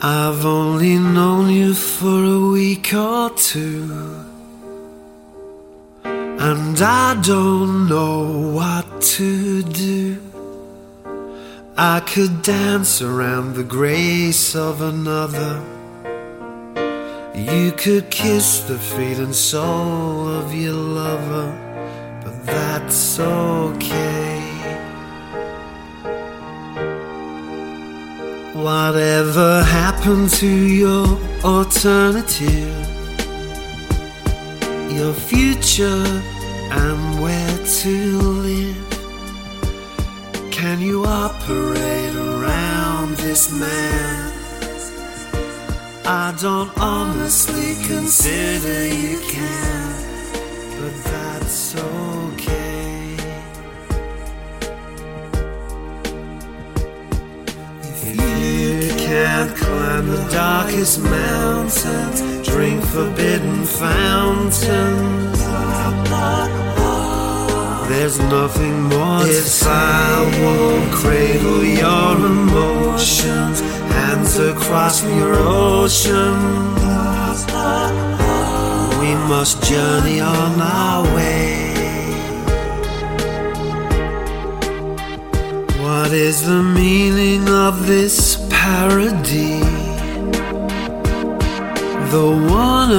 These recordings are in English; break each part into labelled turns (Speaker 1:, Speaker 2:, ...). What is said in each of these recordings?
Speaker 1: I've only known you for a week or two, and I don't know what to do. I could dance around the grace of another. You could kiss the feet and soul of your lover, but that's okay. Whatever happened to your alternative, your future and where to live? Can you operate around this man? I don't honestly consider you can, but that's okay. If you can't climb the darkest mountains, drink forbidden fountains, there's nothing more to say. I won't cradle your emotions, hands across your ocean. We must journey on our way. What is the meaning of this parody? The one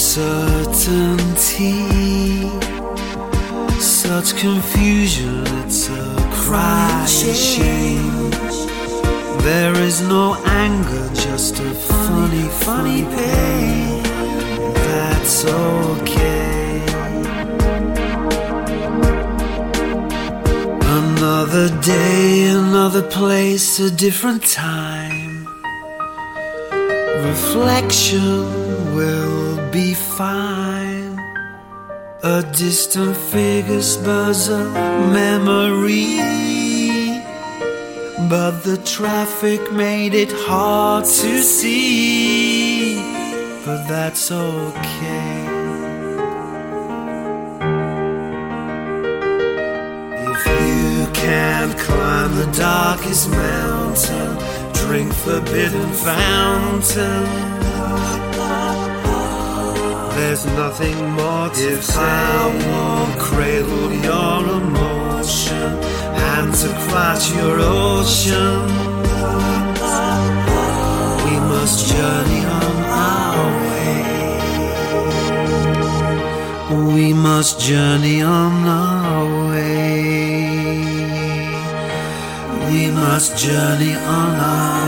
Speaker 1: uncertainty, such confusion, it's a cry of shame. There is no anger, just a funny pain. That's okay. Another day, another place, a different time. Reflection will be fine. A distant figure spurs a memory, but the traffic made it hard to see. But that's okay. If you can't climb the darkest mountain, drink forbidden fountain, there's nothing more to say. I won't cradle your emotion, hands across your ocean. We must journey on our way. We must journey on our way. We must journey on our way.